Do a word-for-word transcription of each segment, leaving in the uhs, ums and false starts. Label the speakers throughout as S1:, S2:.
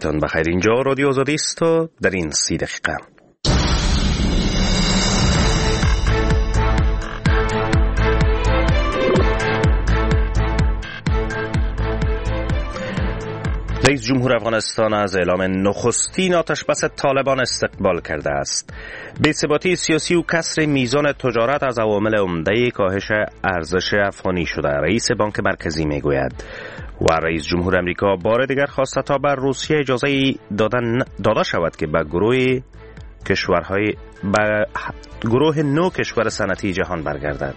S1: وقتتان بخیر. اینجا رادیو آزادی است و در این سی دقیقه رئیس جمهور افغانستان از اعلام نخستین آتشبس طالبان استقبال کرده است. بی‌ثباتی سیاسی و کسر میزان تجارت از عوامل عمده کاهش ارزش افغانی شده، رئیس بانک مرکزی میگوید. و رئیس جمهور امریکا بار دیگر خواسته تا بر روسیه اجازه دادن داده شود که به گروه کشورهای به گروه نو کشور صنعتی جهان برگردد.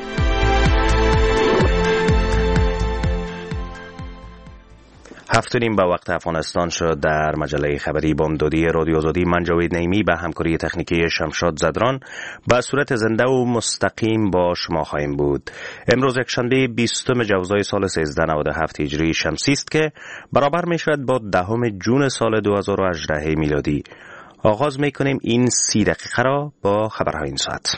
S1: هفت نیم به وقت افغانستان شد. در مجله خبری بامدادی رادیو آزادی من جاوید نعیمی به همکاری تکنیکی شمشاد زدران به صورت زنده و مستقیم با شما خواهیم بود. امروز یکشنبه بیستم جوزای سال سیزده نود و هفت هجری شمسی است که برابر می شود با دهم جون سال دو هزار و هجده میلادی. آغاز می کنیم این سی دقیقه را با خبرهای این ساعت.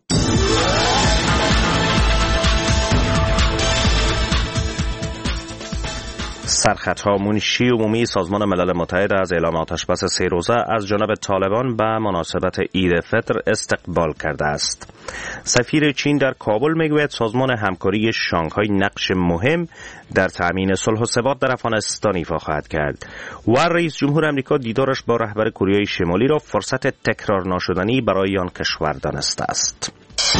S1: سرخطها منشی عمومی سازمان ملل متحد از اعلام آتشبس سه روزه از جانب طالبان به مناسبت عید فطر استقبال کرده است. سفیر چین در کابل میگوید سازمان همکاری شانگهای نقش مهم در تأمین صلح و ثبات در افغانستان ایفا خواهد کرد. و رئیس جمهور امریکا دیدارش با رهبر کره شمالی را فرصت تکرار ناشدنی برای آن کشور دانسته است.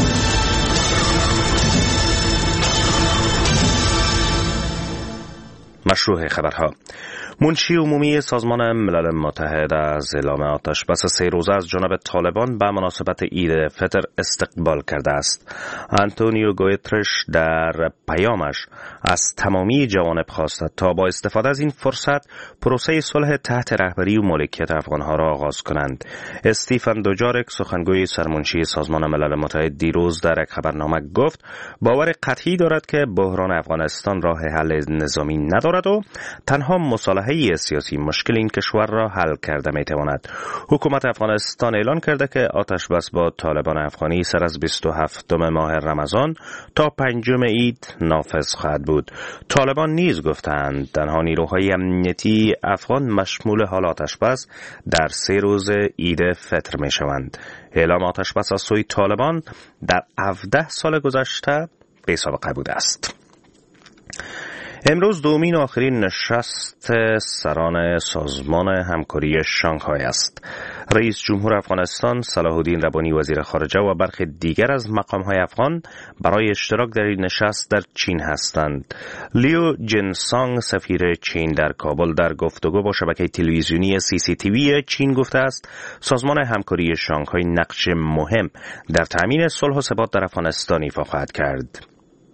S1: مشروع خبرها. منشی عمومی سازمان ملل متحد از اعلام آتشبس سه روزه از جانب طالبان به مناسبت عید فطر استقبال کرده است. آنتونیو گوترش در پیامش از تمامی جوانب خواسته تا با استفاده از این فرصت پروسه صلح تحت رهبری و مالکیت افغانها را آغاز کنند. استیفن دوجارک سخنگوی سرمنشی سازمان ملل متحد دیروز در یک خبرنامه گفت باور قطعی دارد که بحران افغانستان راه حل نظامی ندارد و تنها مصالحه سیاسی مشکل این کشور را حل کرده می تواند. حکومت افغانستان اعلان کرده که آتشبس با طالبان افغانی سر از بیست و هفتم ماه رمضان تا پنجم عید نافذ خواهد بود. طالبان نیز گفتند تنها نیروهای امنیتی افغان مشمول حال آتشبس در سه روز عید فطر می شوند. اعلام آتشبس از سوی طالبان در هفده سال گذشته بی سابقه بوده است. امروز دومین آخرین نشست سران سازمان همکاری شانگهای است. رئیس جمهور افغانستان صلاح الدین ربانی وزیر خارجه و برخی دیگر از مقامهای افغان برای اشتراک در این نشست در چین هستند. لیو جنسانگ سفیر چین در کابل در گفتگو با شبکه تلویزیونی سی سی تی وی چین گفته است سازمان همکاری شانگهای نقش مهم در تأمین صلح و ثبات در افغانستان ایفا خواهد کرد.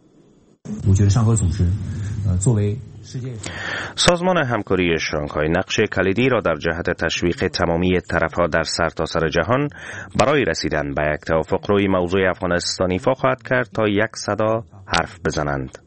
S1: سازمان همکاری شانگهای نقش کلیدی را در جهت تشویق تمامی طرفها در سرتاسر جهان برای رسیدن به یک توافق روی موضوع افغانستان ایفا خواهد کرد تا یک صدا حرف بزنند.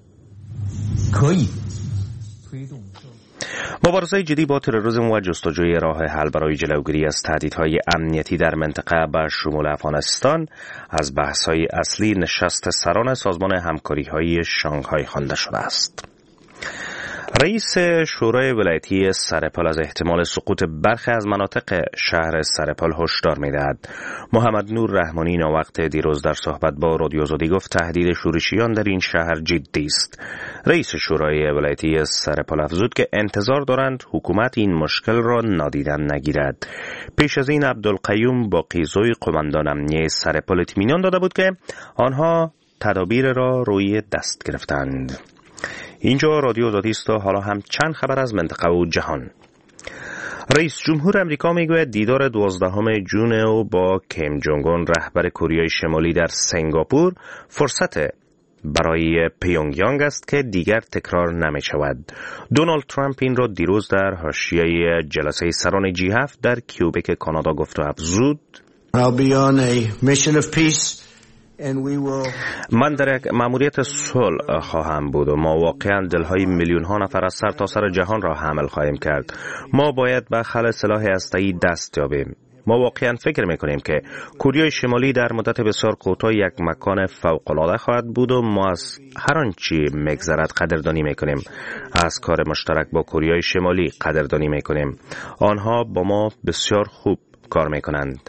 S1: مبارزه جدی با تروریسم و جستجوی راه حل برای جلوگیری از تهدیدهای امنیتی در منطقه به شمول افغانستان از بحث‌های اصلی نشست سران سازمان همکاری‌های شانگهای خوانده شده است. رئیس شورای ولایتی سرپل از احتمال سقوط برخی از مناطق شهر سرپل هشدار می‌دهد. محمد نور رحمانی ناوقت دیروز در صحبت با رادیو آزادی گفت تهدید شورشیان در این شهر جدی است. رئیس شورای ولایتی سرپل افزود که انتظار دارند حکومت این مشکل را نادیده نگیرد. پیش از این عبدالقیوم باقیزوی قماندان امنیه سرپل اطمینان داده بود که آنها تدابیر را روی دست گرفتند. اینجا رادیو آزادی است و حالا هم چند خبر از منطقه و جهان. رئیس جمهور امریکا میگوید دیدار دوازدهم جون او با کیم جونگ اون رهبر کره شمالی در سنگاپور فرصت برای پیونگ یانگ است که دیگر تکرار نمی شود. دونالد ترامپ این را دیروز در حاشیه جلسه سران جی هفت در کیوبک کانادا گفت و افزود
S2: I'll be on a mission of peace.
S1: من در یک مأموریت صلح خواهم بود و ما واقعا دلهای میلیون ها نفر از سر تا سر جهان را حمل خواهیم کرد. ما باید به خل سلاح هسته‌ای دست یابیم. ما واقعا فکر میکنیم که کره شمالی در مدت بسیار کوتاه یک مکان فوق‌العاده خواهد بود و ما از هر آنچه میگذرد قدردانی میکنیم. از کار مشترک با کره شمالی قدردانی میکنیم. آنها با ما بسیار خوب کار میکنند.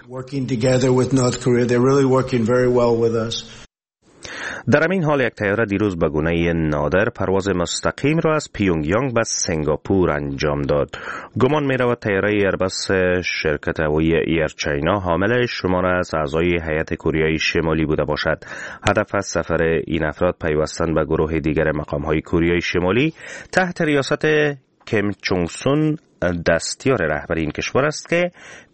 S1: در این حال یک طیاره دیروز به گونه نادر پرواز مستقیم را از پیونگ یانگ به سنگاپور انجام داد. گمان می رود طیاره ایرباس شرکت هوایی ایر چاینا حامل شماره از اعضای هیئت کره شمالی بوده باشد. هدف از سفر این افراد پیوستن به گروه دیگر مقام های کره شمالی تحت ریاست کیم چونگ سون دستیار رهبر این کشور است که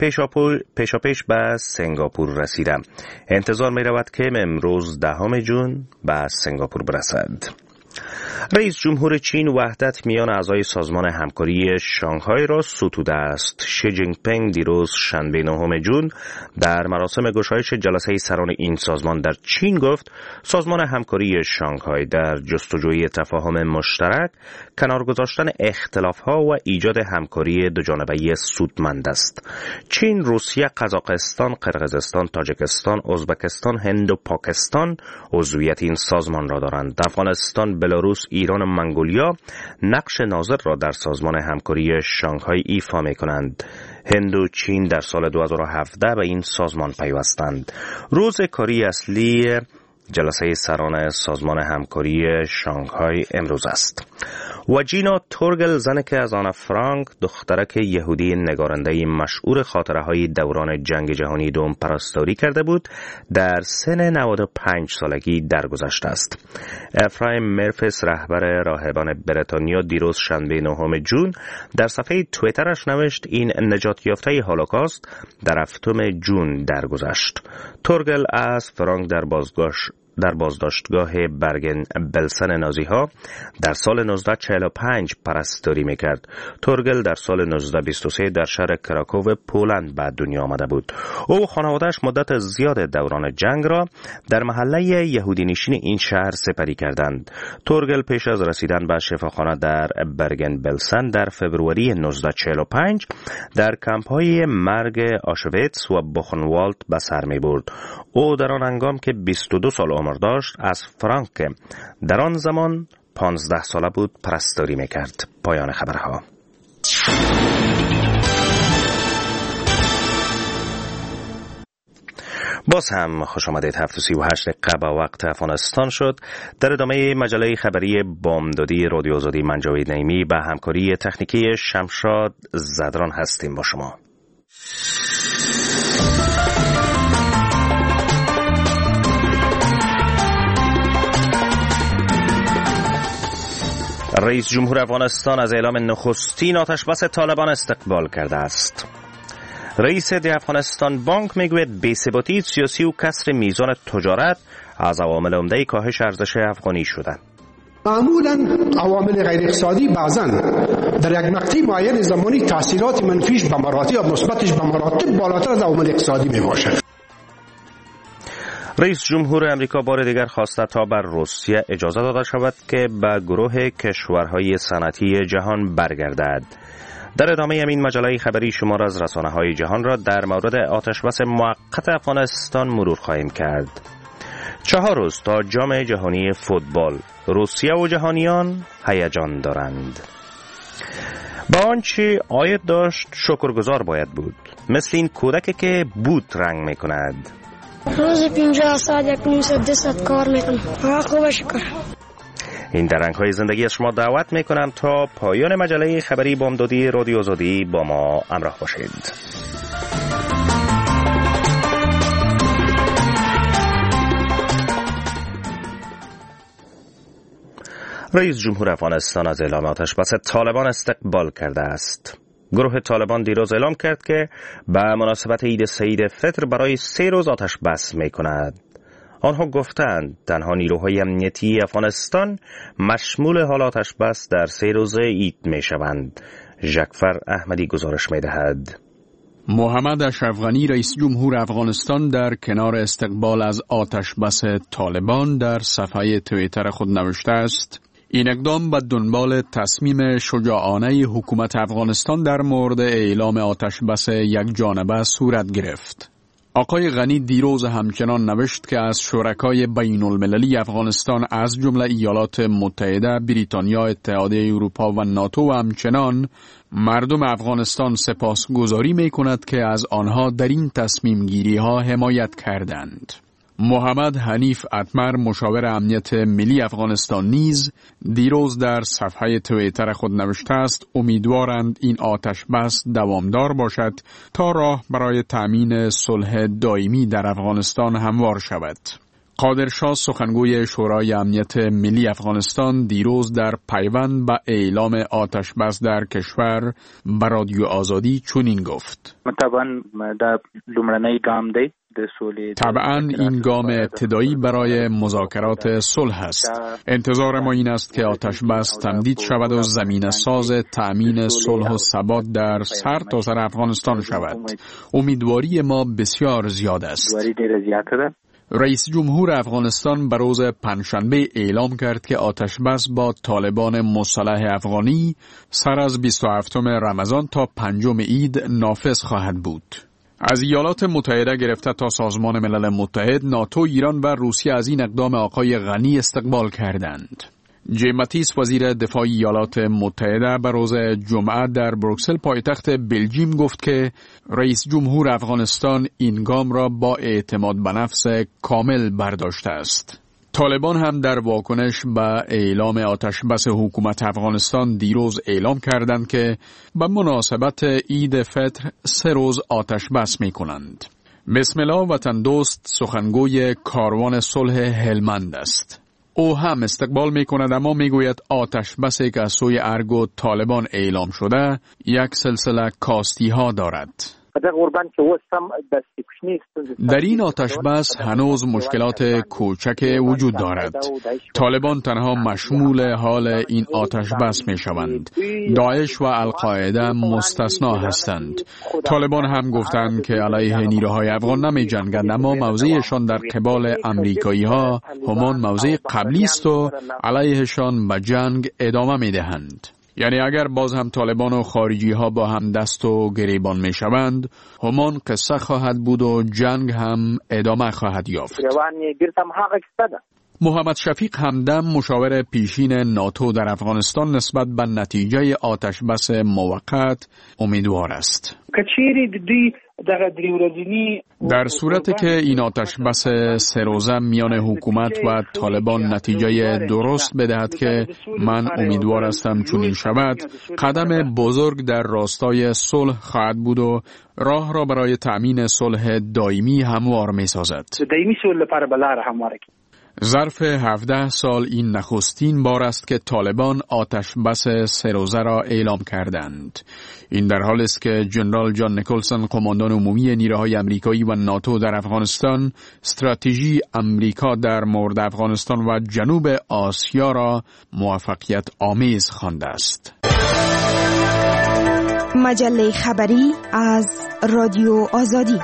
S1: پیشاپیش به سنگاپور رسیده. انتظار می رود که امروز دهم ژوئن به سنگاپور برسد. رئیس جمهور چین وحدت میان اعضای سازمان همکاری شانگهای را ستوده است. شی جینگ پینگ دیروز شنبه نهم ژوئن در مراسم گشایش جلسه سران این سازمان در چین گفت سازمان همکاری شانگهای در جستجوی تفاهم مشترک، کنار گذاشتن اختلافها و ایجاد همکاری دوجانبه سودمند است. چین، روسیه، قزاقستان، قرقیزستان، تاجیکستان، ازبکستان، هند و پاکستان عضویت این سازمان را دارند. افغانستان، بلاروس، ایران و منگولیا نقش ناظر را در سازمان همکاری شانگهای ایفا می کنند. هند و چین در سال دو هزار و هفده به این سازمان پیوستند. روز کاری اصلی جلسه سران سازمان همکاری شانگهای امروز است. و جینا تورگل، زنی که از آنا فرانک، دخترک یهودی نگارنده مشهور خاطره های دوران جنگ جهانی دوم پرستاری کرده بود، در سن نود و پنج سالگی درگذشته است. افرایم مرفس، رهبر راهبان بریتانیا، دیروز شنبه نهم ژوئن در صفحه توییترش نوشت این نجات یافته هولوکاست در هفتم ژوئن درگذشت. تورگل از فرانک در بازگاه در بازداشتگاه برگن بلسن نازی ها در سال نوزده چهل و پنج پرستاری میکرد. تورگل در سال نوزده بیست و سه در شهر کراکوو پولند به دنیا آمده بود. او و خانواده‌اش مدت زیاد دوران جنگ را در محله یهودی نشین این شهر سپری کردند. تورگل پیش از رسیدن به شفاخانه در برگن بلسن در فبروری نوزده چهل و پنج در کمپ‌های مرگ آشویتس و بوخنوالد به سر می‌برد. او در آن هنگام که بیست و دو سال عمر داشت از فرانک در آن زمان پانزده ساله بود پرستاری میکرد. پایان خبرها. باز هم خوش آمدید. هفت و سی و هشت دقیقه با وقت افغانستان شد. در ادامه مجله خبری بامدادی رادیو آزادی، من جاوید نعیمی به همکاری تکنیکی شمشاد زدران هستیم با شما. رئیس جمهور افغانستان از اعلام نخستین آتشبس طالبان استقبال کرده است. رئیس دی افغانستان بانک میگوید بی‌ثباتی سیاسی و کسر میزان تجارت از عوامل عمده کاهش ارزش افغانی شده.
S3: معمولاً عوامل غیر اقتصادی بعضاً در یک مقطع معین زمانی تاثیرات منفیش به مراتب و مثبتش به مراتب بالاتر از عوامل اقتصادی میباشد.
S1: رئیس جمهور امریکا بار دیگر خواسته تا بر روسیه اجازه داده شود که به گروه کشورهای صنعتی جهان برگردد. در ادامه همین مجله خبری شمار از رسانه‌های جهان را در مورد آتشبس موقت افغانستان مرور خواهیم کرد. چهار روز تا جام جهانی فوتبال، روسیه و جهانیان هیجان دارند. با آنچه عاید داشت شکرگزار باید بود، مثل این کودکی که بوت رنگ میکند.
S4: روز پنجاه ساعت یک نیم ساعت ده ساعت کار میکنم. خوبه شکر.
S1: این در رنگ‌های زندگی از شما دعوت میکنم تا پایان مجله خبری بامدادی رادیو آزادی با ما همراه باشید. رئیس جمهور افغانستان از اعلام آتشبس طالبان استقبال کرده است. گروه طالبان دیروز اعلام کرد که به مناسبت عید سعید فطر برای سه روز آتشبس می‌کند. آنها گفتند تنها نیروهای امنیتی افغانستان مشمول حال آتشبس در سه روز عید می‌شوند. ژکفر احمدی گزارش می‌دهد.
S5: محمد اشرف غنی رئیس جمهور افغانستان در کنار استقبال از آتشبس طالبان در صفحه توییتر خود نوشته است: این اقدام به دنبال تصمیم شجاعانه حکومت افغانستان در مورد اعلام آتش بس یک جانبه صورت گرفت. آقای غنی دیروز همچنان نوشت که از شرکای بین المللی افغانستان از جمله ایالات متحده، بریتانیا، اتحادیه اروپا و ناتو و همچنان مردم افغانستان سپاسگزاری می کند که از آنها در این تصمیم گیری ها حمایت کردند. محمد حنیف اتمر مشاور امنیت ملی افغانستان نیز دیروز در صفحه توییتر خود نوشته است امیدوارند این آتش بس دوامدار باشد تا راه برای تأمین صلح دائمی در افغانستان هموار شود. قادرشاه سخنگوی شورای امنیت ملی افغانستان دیروز در پیوند به اعلام آتش بس در کشور به رادیو آزادی چنین گفت:
S6: طبعا در لومړنی ګام دی
S5: طبعا این گام ابتدایی برای مذاکرات صلح است. انتظار ما این است که آتش بس تمدید شود و زمینه ساز تأمین صلح و ثبات در سر تا سر افغانستان شود. امیدواری ما بسیار زیاد است. رئیس جمهور افغانستان به روز پنجشنبه اعلام کرد که آتش بس با طالبان مسلح افغانی سر از بیست و هفتم رمضان تا پنجم عید نافذ خواهد بود. از ایالات متحده گرفته تا سازمان ملل متحد، ناتو، ایران و روسیه از این اقدام آقای غنی استقبال کردند. جیم ماتیس وزیر دفاع ایالات متحده به روز جمعه در بروکسل پایتخت بلژیم گفت که رئیس جمهور افغانستان این گام را با اعتماد به نفس کامل برداشته است. طالبان هم در واکنش به اعلام آتش بس حکومت افغانستان دیروز اعلام کردند که به مناسبت عید فطر سه روز آتش بس می کنند. بسم الله وطن دوست سخنگوی کاروان صلح هلمند است. او هم استقبال می کند اما می گوید آتش بسی که از سوی ارگ و طالبان اعلام شده یک سلسله کاستی ها دارد. در این آتش بس هنوز مشکلات کوچک وجود دارد. طالبان تنها مشمول حال این آتش بس می شوند. داعش و القاعده مستثنا هستند. طالبان هم گفتند که علیه نیروهای افغان نمی جنگند اما موضعشان در قبال امریکایی ها همان موضع قبلی است و علیهشان به جنگ ادامه می دهند. یعنی اگر باز هم طالبان و خارجی ها با هم دست و گریبان می شوند، همان قصه خواهد بود و جنگ هم ادامه خواهد یافت. محمد شفیق همدم مشاور پیشین ناتو در افغانستان نسبت به نتیجه آتش بس موقت امیدوار است. در صورتی که این آتش بس سه روزه میان حکومت و طالبان نتیجه درست بدهد که من امیدوار هستم چنین شود، قدم بزرگ در راستای صلح خواهد بود و راه را برای تأمین صلح دائمی هموار می سازد. ظرف هفده سال این نخستین بار است که طالبان آتش بس سه روزه را اعلام کردند. این در حالی است که جنرال جان نیکلسون قماندان عمومی نیروهای آمریکایی و ناتو در افغانستان استراتژی آمریکا در مورد افغانستان و جنوب آسیا را موفقیت آمیز خوانده است.
S7: مجله خبری از رادیو آزادی.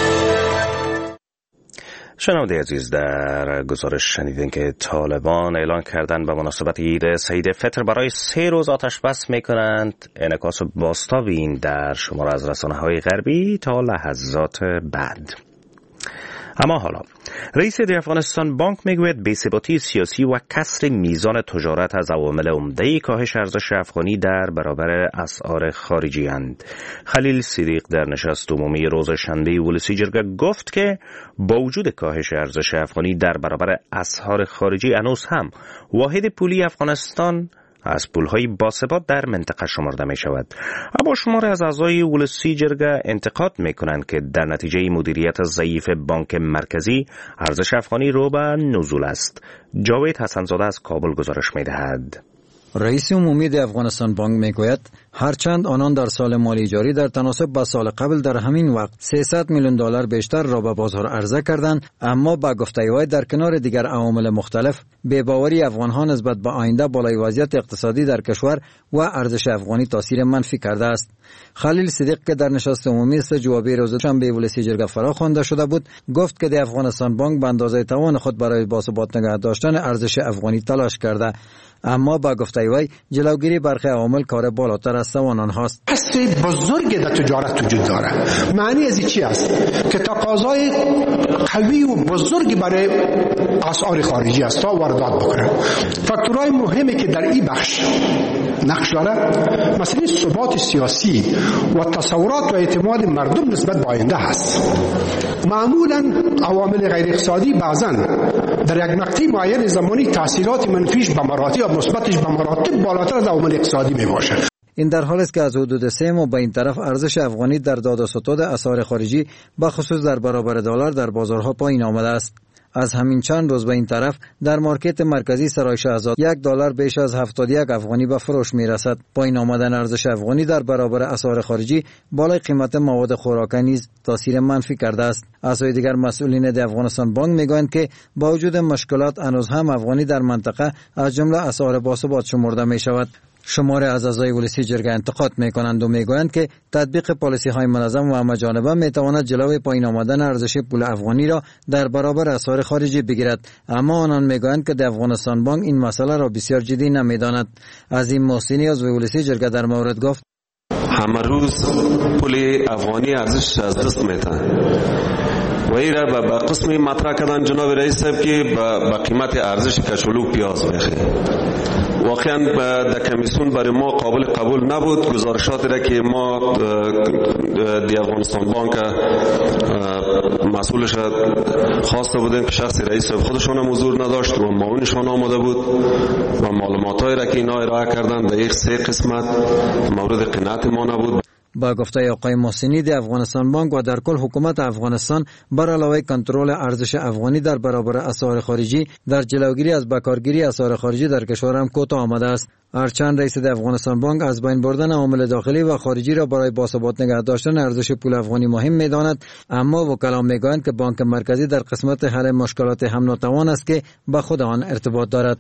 S1: شنونده عزیز، در گزارش شنیدین که طالبان اعلان کردن به مناسبت عید سعید فطر برای سه روز آتش بس میکنند. انعکاس باستابی این در شمار از رسانه‌های غربی تا لحظات بعد. اما حالا رئیس افغانستان بانک میگوید بی‌ثباتی سیاسی و کسر میزان تجارت از عوامل عمده کاهش ارزش افغانی در برابر اسعار خارجی اند. خلیل صدیق در نشست عمومی روز شنبه ولسی جرگه گفت که با وجود کاهش ارزش افغانی در برابر اسعار خارجی هنوز هم واحد پولی افغانستان از پولهای باثبات در منطقه شمرده می شود. اما شمار از اعضای ولسی جرگه انتقاد می کنند که در نتیجه مدیریت ضعیف بانک مرکزی ارزش افغانی رو به نزول است. جاوید حسنزاده از کابل گزارش می دهد.
S8: رئیس عمومی افغانستان بانک میگوید هرچند آنان در سال مالی جاری در تناسب با سال قبل در همین وقت سیصد میلیون دلار بیشتر را به بازار عرضه کردند، اما با گفته وی در کنار دیگر عوامل مختلف بی‌باوری افغانها نسبت به آینده بالای وضعیت اقتصادی در کشور و ارزش افغانی تاثیر منفی کرده است. خلیل صدیق که در نشست عمومی است جوابی روز شنبه ولسی جرگه فرا خوانده شده بود، گفت که د افغانستان بانک به اندازه توان خود برای باثبات نگه داشتن ارزش افغانی تلاش کرده، اما با گفته وی جلوگیری برخی عوامل کار بالاتر از توان آنهاست.
S3: حس بزرگ در تجارت وجود داره. معنی از چی است؟ که تقاضای قوی و بزرگی برای اسعار خارجی است تا واردات بکنه. فاکتورهای مهمی که در این بخش نقش داره مثلا ثبات سیاسی و تصورات و اعتماد مردم نسبت به آینده هست. معمولا عوامل غیر اقتصادی بعضا در یک مقطع معین زمانی تاثیرات منفیش به مراتب و مثبتش به مراتب بالاتر از عوامل اقتصادی می باشه.
S8: این در حالی است که از حدود سه ماه به این طرف ارزش افغانی در داد و ستد اسعار خارجی به خصوص در برابر دلار در بازارها پایین آمده است. از همین چند روز به این طرف در مارکت مرکزی سرای شهزاد یک دلار بیش از هفتاد و یک افغانی به فروش می رسد. پایین آمدن ارزش افغانی در برابر اسعار خارجی بالای قیمت مواد خوراکی نیز تاثیر منفی کرده است. از سوی دیگر مسئولین د افغانستان بانک میگویند که با وجود مشکلات هنوز هم افغانی در منطقه از جمله اسعار باثبات شمرده می شود. شمار از اعضای ولسی جرگه انتقاد میکنند و میگویند که تطبیق پالیسی های منظم و همه‌جانبه میتواند جلوی پایین آمدن ارزش پول افغانی را در برابر اسعار خارجی بگیرد، اما آنان میگویند که د افغانستان بانک این مسئله را بسیار جدی نمیداند. عظیم محسنی از ولسی جرگه در مورد گفت
S9: همه روز پول افغانی ارزش از دست میتن و این را به قسمی مطرح کردن جناب رئیس صاحب که به قیمت ارزش کچولو پیاز میخرید. واقعا در کمیسیون برای ما قابل قبول نبود. گزارشاتی را که ما دی افغانستان بانک مسئولش خواسته بودیم که شخص رئیس خودشون هم حضور نداشت و معاونشون آمده بود و معلوماتایی را که اینا ارائه کردن در یک سه قسمت مورد قناعت ما نبود.
S8: با گفته آقای محسنی د افغانستان بانک و در کل حکومت افغانستان بر علاوه کنترل ارزش افغانی در برابر اسعار خارجی در جلوگیری از بکارگیری اسعار خارجی در کشور هم کوتاه آمده است. هرچند رئیس د افغانستان بانک از بین بردن عوامل داخلی و خارجی را برای باثبات نگه داشتن ارزش پول افغانی مهم می‌داند، اما وکلا می‌گویند که بانک مرکزی در قسمت حل مشکلات هم ناتوان است که به خود آن ارتباط دارد.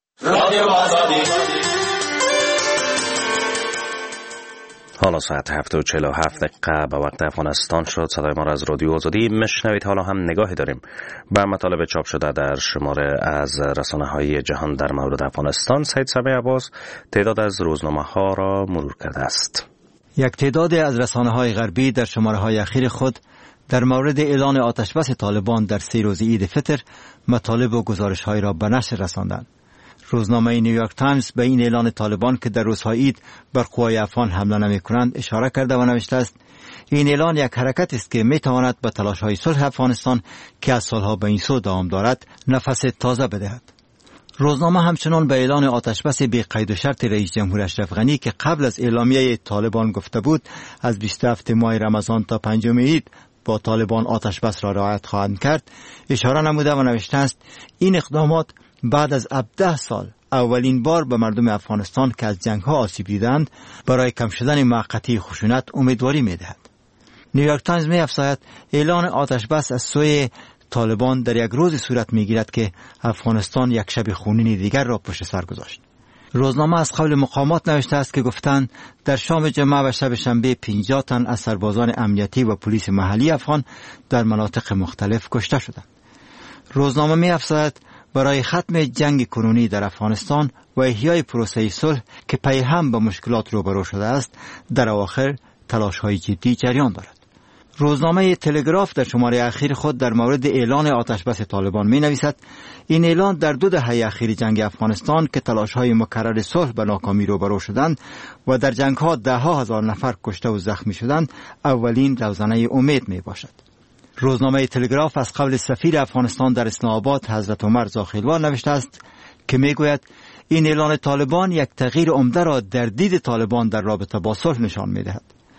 S1: حالا ساعت هفت و چهل و هفت دقیقه به وقت افغانستان شد. صدای ما را از رادیو آزادی میشنوید. حالا هم نگاهی داریم به مطالب چاپ شده در شماره از رسانه‌های جهان در مورد افغانستان. سید سمیع عباس تعداد از روزنامه‌ها را مرور کرده است.
S10: یک تعداد از رسانه‌های غربی در شماره‌های اخیر خود در مورد اعلان آتشبس طالبان در سه روز عید فطر مطالب و گزارش‌های را به نشر رساندند. روزنامه نیویورک تایمز به این اعلان طالبان که در روزهای عید بر قوای افغان حمله نمی‌کنند اشاره کرده و نوشته است این اعلان یک حرکت است که می‌تواند به تلاش‌های صلح افغانستان که از سالها به این سو دوام دارد نفس تازه بدهد. روزنامه همچنان به اعلان آتشبس بی قید و شرط رئیس جمهور اشرف غنی که قبل از اعلامیه طالبان گفته بود از بیست و هفتم ماه رمضان تا پنجم عید با طالبان آتشبس را رعایت خواهند کرد اشاره نموده و نوشته است این اقدامات بعد از هفده سال اولین بار به مردم افغانستان که از جنگ ها آسیب دیدند برای کم شدن موقتی خشونت امیدواری می‌دهد. نیویورک تایمز می‌افزاید اعلان آتشبس از سوی طالبان در یک روز صورت می‌گیرد که افغانستان یک شب خونین دیگر را پشت سر گذاشت. روزنامه از قبل مقامات نوشته است که گفتند در شام جمعه و شب شنبه پنجاه تن از سربازان امنیتی و پلیس محلی افغان در مناطق مختلف کشته شدند. روزنامه می‌افزاید برای ختم جنگ کنونی در افغانستان و احیای پروسه صلح که پی هم با مشکلات روبرو شده است در اواخر تلاش‌های جدی جریان دارد. روزنامه تلگراف در شماره اخیر خود در مورد اعلان آتشبس طالبان می‌نویسد این اعلان در دو دهه اخیر جنگ افغانستان که تلاش‌های مکرر صلح به ناکامی روبرو شدند و در جنگ‌ها ده‌ها هزار نفر کشته و زخمی شدند اولین روزنه امید میباشد. روزنامه تلگراف از قبل سفیر افغانستان در اسلام آباد حضرت عمر زاخیلوار نوشته است که میگوید این اعلان طالبان یک تغییر عمده را در دید طالبان در رابطه با صلح نشان میدهد.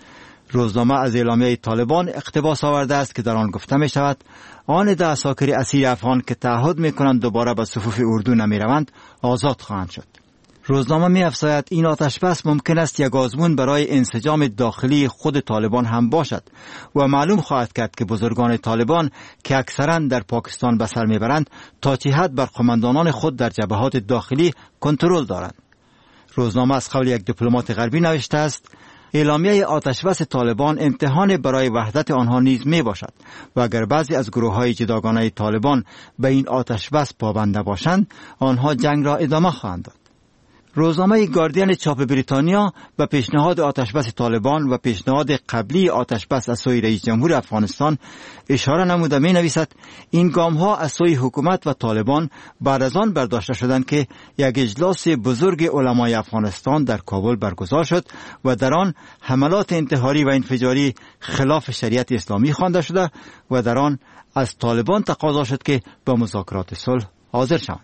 S10: روزنامه از اعلامیه طالبان اقتباس آورده است که در آن گفته می شود آن ده عساکر اسیر افغان که تعهد می کنند دوباره به صفوف اردو نمی روند آزاد خواهند شد. روزنامه می افزاید این آتش بس ممکن است یک آزمون برای انسجام داخلی خود طالبان هم باشد و معلوم خواهد کرد که بزرگان طالبان که اکثرا در پاکستان به سر میبرند تا چه حد بر قماندانان خود در جبهات داخلی کنترل دارند. روزنامه از قول یک دیپلمات غربی نوشته است اعلامیه آتش بس طالبان امتحان برای وحدت آنها نیز می باشد و اگر بعضی از گروه های جداگانه طالبان به این آتش بس پابند باشند آنها جنگ را ادامه خواهند داد. روزنامه گاردین چاپ بریتانیا به پیشنهاد آتشبس طالبان و پیشنهاد قبلی آتشبس از سوی رئیس جمهور افغانستان اشاره نموده می نویسد این گام ها از سوی حکومت و طالبان بعد از آن برداشته شدند که یک اجلاس بزرگ علمای افغانستان در کابل برگزار شد و در آن حملات انتحاری و انفجاری خلاف شریعت اسلامی خوانده شده و در آن از طالبان تقاضا شد که به مذاکرات صلح حاضر شوند.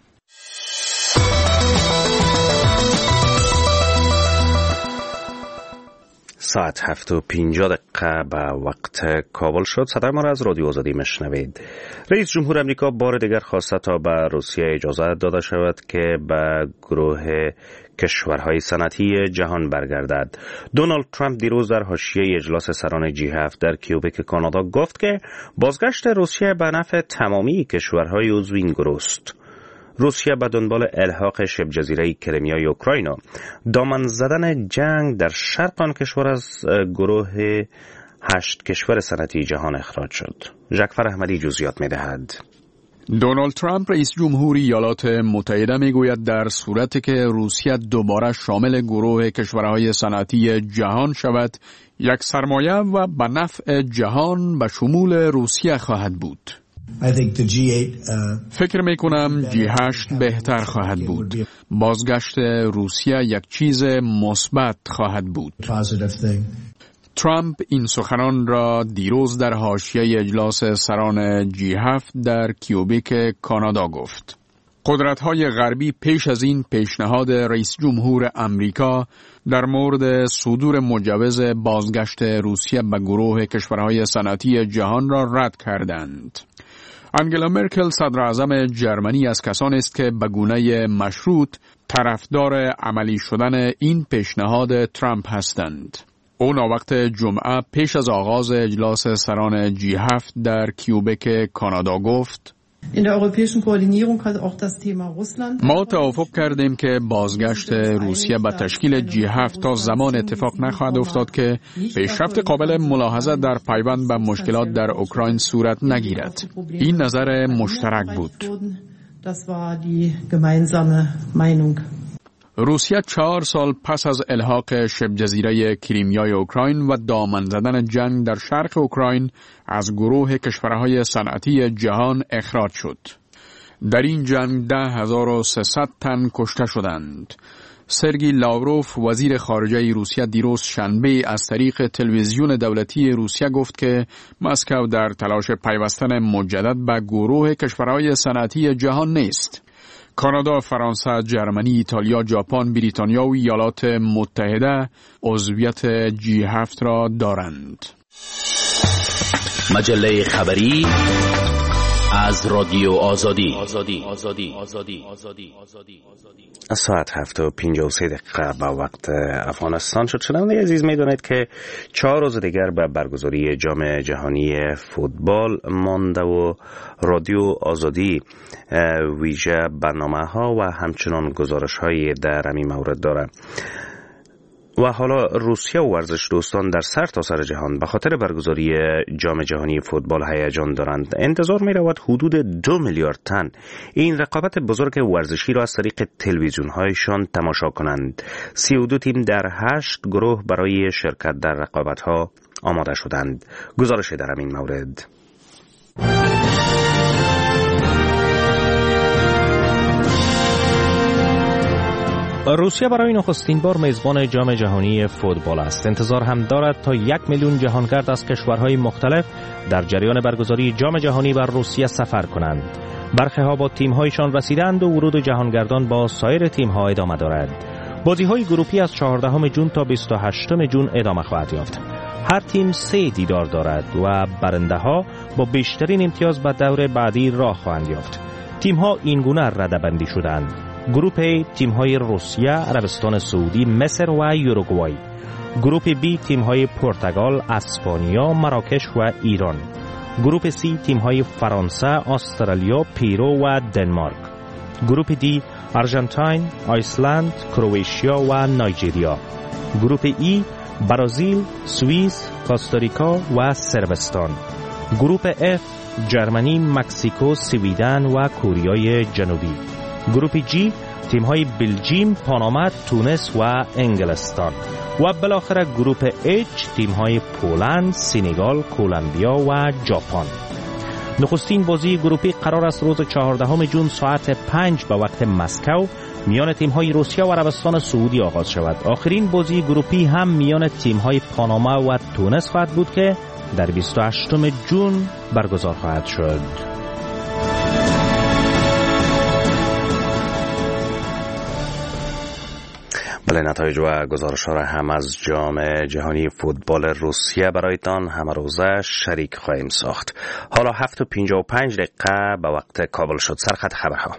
S1: ساعت هفت و پنجاه دقیقه به وقت کابل شد. صدای ما را از رادیو آزادی میشنوید. رئیس جمهور امریکا بار دیگر خواسته تا به روسیه اجازه داده شود که به گروه کشورهای صنعتی جهان برگردد. دونالد ترامپ دیروز در حاشیه اجلاس سران جی هفت در کیوبک کانادا گفت که بازگشت روسیه به نفع تمامی کشورهای عضو این گروه است. روسیه به دنبال الحاق شبه جزیره کریمیا اوکراین و دامن زدن جنگ در شرق آن کشور از گروه هشت کشور صنعتی جهان اخراج شد. ژکفر احمدی جزئیات می‌دهد.
S5: دونالد ترامپ رئیس جمهور ایالات متحده میگوید در صورتی که روسیه دوباره شامل گروه کشورهای صنعتی جهان شود، یک سرمایه و به نفع جهان به شمول روسیه خواهد بود. فکر می کنم جی هشت بهتر خواهد بود. بازگشت روسیه یک چیز مثبت خواهد بود. ترامپ این سخنان را دیروز در حاشیه اجلاس سران جی هفت در کیوبک کانادا گفت. قدرت‌های غربی پیش از این پیشنهاد رئیس جمهور امریکا در مورد صدور مجوز بازگشت روسیه به گروه کشورهای صنعتی جهان را رد کردند. انگلا مرکل صدر اعظم جرمنی از کسانی است که به گونه مشروط طرفدار عملی شدن این پیشنهاد ترامپ هستند. او ناوقت جمعه پیش از آغاز اجلاس سران جی هفت در کیوبک کانادا گفت: ما توافق کردیم که بازگشت روسیه به تشکیل جی هفت تا زمان اتفاق نخواهد افتاد که پیشرفت قابل ملاحظه در پیوند به مشکلات در اوکراین صورت نگیرد. این نظر مشترک بود. روسیه چهار سال پس از الحاق شبه جزیره کریمیای اوکراین و دامن زدن جنگ در شرق اوکراین از گروه کشورهای صنعتی جهان اخراج شد. در این جنگ ده هزار و سیصد تن کشته شدند. سرگئی لاوروف وزیر خارجه روسیه دیروز شنبه از طریق تلویزیون دولتی روسیه گفت که مسکو در تلاش پیوستن مجدد به گروه کشورهای صنعتی جهان نیست. کانادا، فرانسه، جرمنی، ایتالیا، ژاپن، بریتانیا و ایالات متحده عضویت جی هفت را دارند.
S11: مجله خبری از رادیو آزادی.
S1: از ساعت هفت و پنجاه و سه دقیقه با وقت افغانستان شد. شنونده عزیز می‌دانید که چهار روز دیگر به برگزاری جام جهانی فوتبال مانده و رادیو آزادی ویژه برنامه‌ها و همچنان گزارش‌های در همین مورد دارد. و حالا روسیه و ورزش دوستان در سر تا سر جهان به خاطر برگزاری جام جهانی فوتبال هیجان دارند. انتظار می رود حدود دو میلیارد تن این رقابت بزرگ ورزشی را از طریق تلویزیون هایشان تماشا کنند. سی و دو تیم در هشت گروه برای شرکت در رقابت ها آماده شدند. گزارش در همین مورد.
S12: روسیه برای نخستین بار میزبان جام جهانی فوتبال است. انتظار هم دارد تا یک میلیون جهانگرد از کشورهای مختلف در جریان برگزاری جام جهانی بر روسیه سفر کنند. برخی ها با تیم‌هایشان رسیدند و ورود جهانگردان با سایر تیم‌ها ادامه دارد. بازی‌های گروپی از چهاردهم ژوئن تا بیست و هشتم ژوئن ادامه خواهد یافت. هر تیم سه دیدار دارد و برنده‌ها با بیشترین امتیاز به دور بعدی راه خواهند یافت. تیم‌ها این گونه رده‌بندی شدند: گروپ تیم های روسیه، عربستان سعودی، مصر و یوروگوای. گروپ بی تیم های پرتغال، اسپانیا، مراکش و ایران. گروپ سی تیم های فرانسه، استرالیا، پیرو و دنمارک. گروپ دی آرژانتین، آیسلند، کرواتیا و نایجریا. گروپ ای برزیل، سوئیس، کوستاریکا و صربستان. گروپ اف جرمنی، مکزیکو، سویدن و کره جنوبی. گروپ جی تیم های بلژیم، پاناما، تونس و انگلستان. و بالاخره گروپ اچ تیم های پولند، سنگال، کلمبیا و ژاپن. نخستین بازی گروپی قرار است روز چهاردهم ژوئن ساعت پنج به وقت مسکو میان تیم های روسیه و عربستان سعودی آغاز شود. آخرین بازی گروپی هم میان تیم های پاناما و تونس خواهد بود که در بیست و هشتم ژوئن برگزار خواهد شد.
S1: بله، نتایج و گزارش‌ها را هم از جام جهانی فوتبال روسیه برایتان همه روزه شریک خواهیم ساخت. حالا هفت و پنجاه و پنج دقیقه به وقت کابل شد. سرخط خبرها.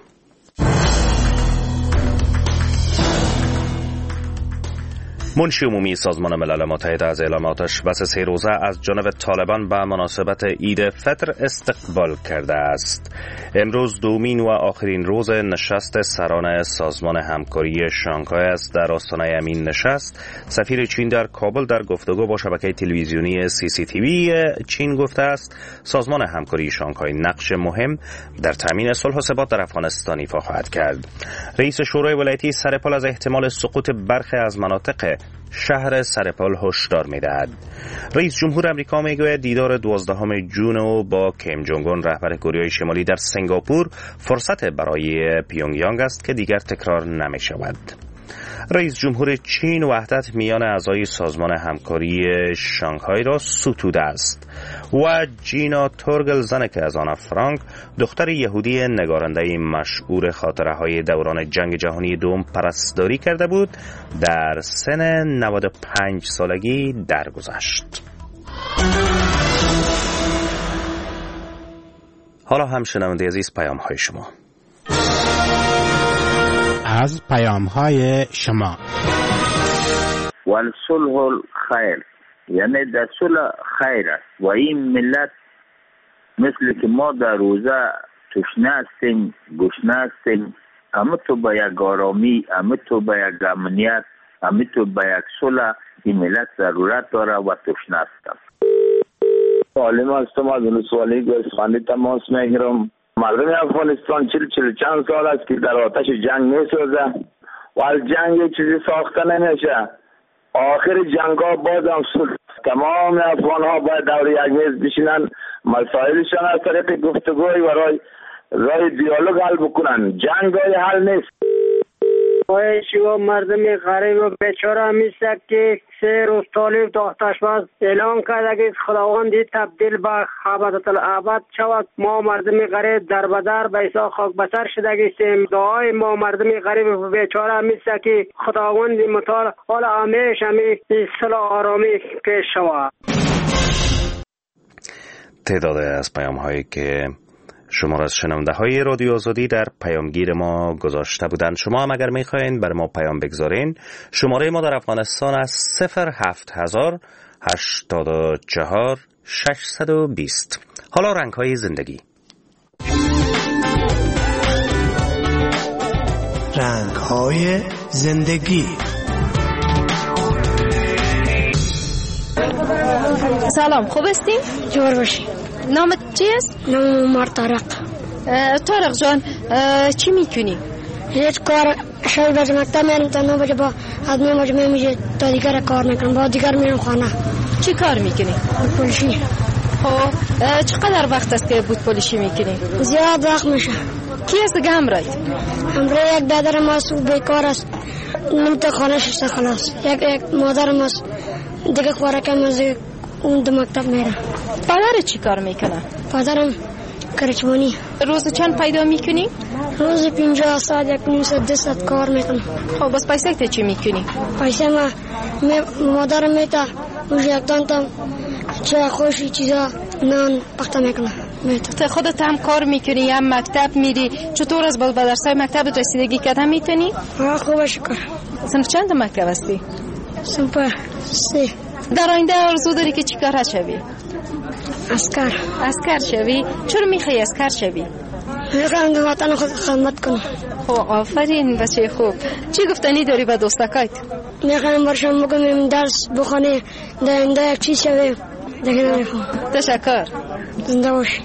S1: منشی عمومی سازمان ملل متحد از اعلام آتش بس سه روزه از جانب طالبان به مناسبت عید فطر استقبال کرده است. امروز دومین و آخرین روز نشست سران سازمان همکاری شانگهای است. در آستانه امین نشست سفیر چین در کابل در گفتگو با شبکه تلویزیونی سی سی تی وی چین گفته است سازمان همکاری شانگهای نقش مهم در تامین صلح و ثبات در افغانستان ایفا خواهد کرد. رئیس شورای ولایتی سرپل از احتمال سقوط برخی از مناطق شهر سرپل هشدار می‌دهد. رئیس جمهور آمریکا میگوید دیدار دوازدهم ژوئن با کیم جونگ اون رهبر کره شمالی در سنگاپور فرصت برای پیونگیانگ است که دیگر تکرار نمی‌شود. رئیس جمهور چین وحدت میان اعضای سازمان همکاری شانگهای را ستوده است و جینا تورگل زنک از آنا فرانک دختر یهودی نگارنده مشهور خاطره های دوران جنگ جهانی دوم پرستاری کرده بود در سن نود و پنج سالگی درگذشت. حالا هم شنونده عزیز پیام های شما
S13: از پیام های شما.
S14: والصلح الخیر، یعنی در صلح خیر است و این ملت مثل که ما در روزه تشنه هستیم، گشنه هستیم، همه تو به یک آرامی، همه تو به یک امنیت، همه تو به یک صلح این ملت ضرورت داره و تشنه است.
S15: عالم هستم از ولسوالی گوسفندی تماس میگیرم. مردم افغانستان چل چل چند سال است که در آتش جنگ میسوزه و از جنگ یک چیزی ساخته نمیشه. آخر جنگ ها باز هم صلح. تمام افغان ها باید دور یک میز بشینن، مسائلشان از طریق گفتگوی و رای رای دیالوگ حل بکنن. جنگ های حل نیست.
S16: شما مردم غریب و بیچاره همیشه که سه روز طالب آتش بس اعلان کرده که خداوند تبدیل به ابد الابد شود. ما مردم غریب در بدر به عیسی خاک بسر شده که دعای ما مردم غریب و بیچاره همیشه که خداوند متعال حال همیشه همی صلح آرامی پیش شود.
S1: تعداد از پیام هایی که شما را از شنونده های رادیو آزادی در پیامگیر ما گذاشته بودند. شما هم اگر میخواین برای ما پیام بگذارین، شماره ما در افغانستان از صفر هفت هزار هشتاد و چهار ششصد و بیست. حالا رنگ های زندگی.
S2: رنگ های زندگی.
S17: سلام، خوب هستی؟
S4: جور باشی.
S17: نامت چی است؟
S4: نام عمر طارق.
S17: طارق جان، چی میکنی؟
S4: هیچ کار. شب بچه مکتب میرم تا نو بجه با از نو بجه میمیشه تا دیگر کار میکنم، با دیگر میرم خانه.
S17: چی کار میکنی؟
S4: بود پولیشی.
S17: خب چقدر وقت است که بود پولیشی میکنی؟
S4: زیاد وقت میشه.
S17: کی است دیگه همراهی؟
S4: همراه یک برادر ماست و بیکار است، نمیتونه خانه شسته خلاص. یک یک مادر ماست دیگه خوراکم از اون دو مکتب میره.
S17: پدر چی کار میکنه؟
S4: پدرم کرچمانی.
S17: روز چند پیدا میکنی؟
S4: روز پنجاه ساعت یک نیم ساعت دو ساعت کار میکنم.
S17: خب بس پیسه ته چی میکنی؟
S4: پیسه ما مادرم میته روز یک دانتم چه خوشی چیزا نان پخته میکنم.
S17: تو خودت هم کار میکنی هم مکتب میری، چطور از به درسای مکتب رسیدگی کردن میتونی؟
S4: ها خوبه شکر.
S17: صنف چند مکتب هستی؟
S4: صنف سه.
S17: در آینده آرزو داری که چیکار شوی؟
S4: عسکر.
S17: عسکر شوی؟ چرا میخوای عسکر شوی؟
S4: میخوام که وطن خود خدمت کنم.
S17: خب آفرین بچه خوب. چی گفتنی داری به دوستکایت؟
S4: میخوام برشم بگم درس بخونی، در آینده یک چیز شوی. دیگه نمیخوام.
S17: تشکر.
S4: زنده باشی.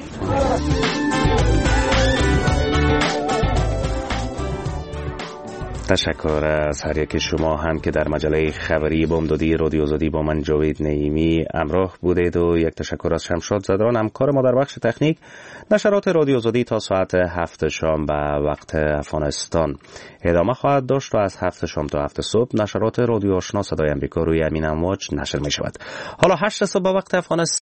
S1: تشکر از هر یک شما هم که در مجله خبری بامدادی رادیو آزادی با من جاوید نعیمی همراه بودید و یک تشکر از شمشاد زدران همکار ما در بخش تکنیک. نشرات رادیو آزادی تا ساعت هفت شام به وقت افغانستان ادامه خواهد داشت و از هفت شام تا هفت صبح نشرات رادیو آشنا صدای امریکا روی امین امواج نشر می شود. حالا هشت صبح به وقت افغانستان